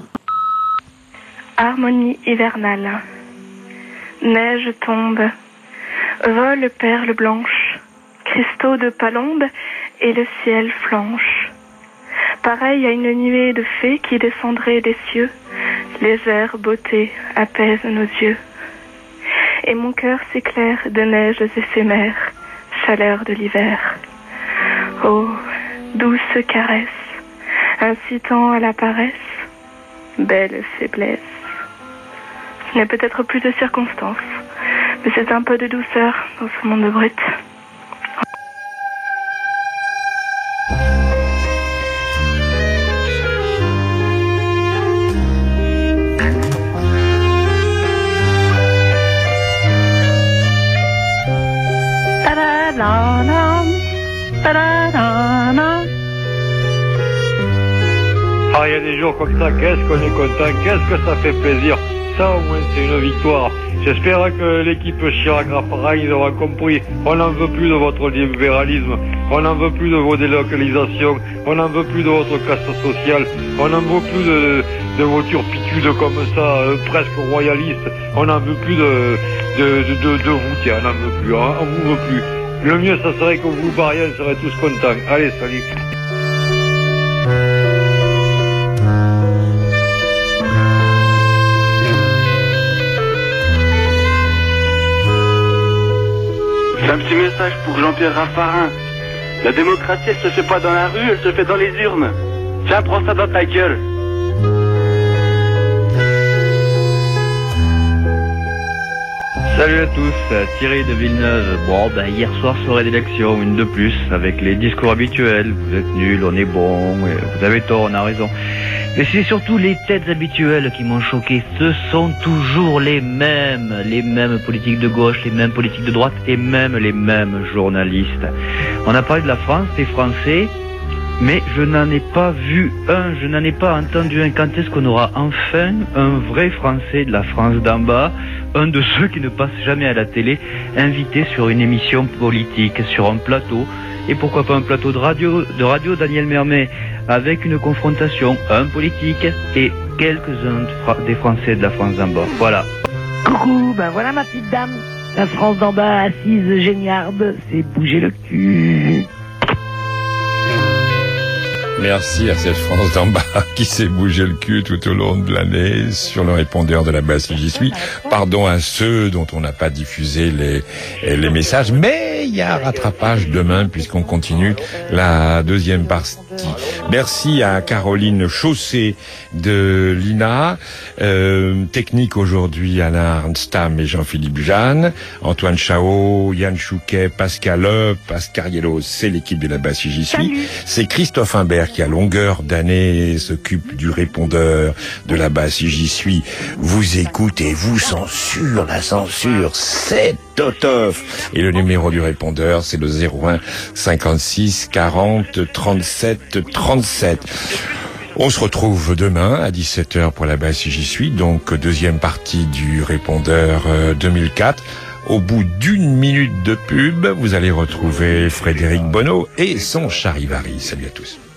Harmonie hivernale. Neige tombe, vol perles blanches, cristaux de palombe et le ciel flanche. Pareil à une nuée de fées qui descendrait des cieux, légère beauté apaise nos yeux. Et mon cœur s'éclaire de neiges éphémères, chaleur de l'hiver. Oh, douce caresse, incitant à la paresse, belle faiblesse. Ce n'est peut-être plus de circonstances, mais c'est un peu de douceur dans ce monde brut. Ah, il y a des jours comme ça, qu'est-ce qu'on est content, qu'est-ce que ça fait plaisir. Ça, au moins, c'est une victoire. J'espère que l'équipe Chirac-Raffarin, ils auront compris. On n'en veut plus de votre libéralisme. On n'en veut plus de vos délocalisations. On n'en veut plus de votre caste sociale. On n'en veut plus de, de vos turpitudes comme ça, euh, presque royalistes. On n'en veut plus de, de, de, de, de vous, tiens, on n'en veut plus. Hein, on vous veut plus. Le mieux, ça serait que vous vous barriez, on serait tous contents. Allez, salut. C'est un petit message pour Jean-Pierre Raffarin. La démocratie, elle se fait pas dans la rue, elle se fait dans les urnes. Tiens, prends ça dans ta gueule. Salut à tous, Thierry de Villeneuve. Bon, ben hier soir, soirée d'élection, une de plus, avec les discours habituels. Vous êtes nuls, on est bon, vous avez tort, on a raison. Mais c'est surtout les têtes habituelles qui m'ont choqué. Ce sont toujours les mêmes, les mêmes politiques de gauche, les mêmes politiques de droite et même les mêmes journalistes. On a parlé de la France, des Français, mais je n'en ai pas vu un, je n'en ai pas entendu un. Quand est-ce qu'on aura enfin un vrai Français de la France d'en bas, un de ceux qui ne passent jamais à la télé, invité sur une émission politique, sur un plateau, et pourquoi pas un plateau de radio, de radio Daniel Mermet, avec une confrontation, un politique et quelques-uns des Français de la France d'en bas. Voilà. Coucou, ben voilà ma petite dame. La France d'en bas assise géniarde, c'est bouger le cul. Merci à cette France d'en bas qui s'est bougé le cul tout au long de l'année sur le répondeur de la basse J'y suis. Pardon à ceux dont on n'a pas diffusé les, les messages, mais mais il y a rattrapage demain puisqu'on continue la deuxième partie. Merci à Caroline Chaussé de l'I N A, euh, technique aujourd'hui Alain Arnstam et Jean-Philippe Jeanne, Antoine Chao, Yann Chouquet, Pascal Le, Pascal Yellow, c'est l'équipe de la basse si j'y suis. C'est Christophe Imbert qui à longueur d'année s'occupe du répondeur de la basse si j'y suis. Vous écoutez, vous censure, la censure, c'est Totof. Et le numéro du répondeur, c'est le zéro un cinquante-six quarante trente-sept trente-sept. On se retrouve demain à dix-sept heures pour la basse si j'y suis, donc deuxième partie du répondeur euh, deux mille quatre. Au bout d'une minute de pub, vous allez retrouver Frédéric Bonneau et son Charivari. Salut à tous.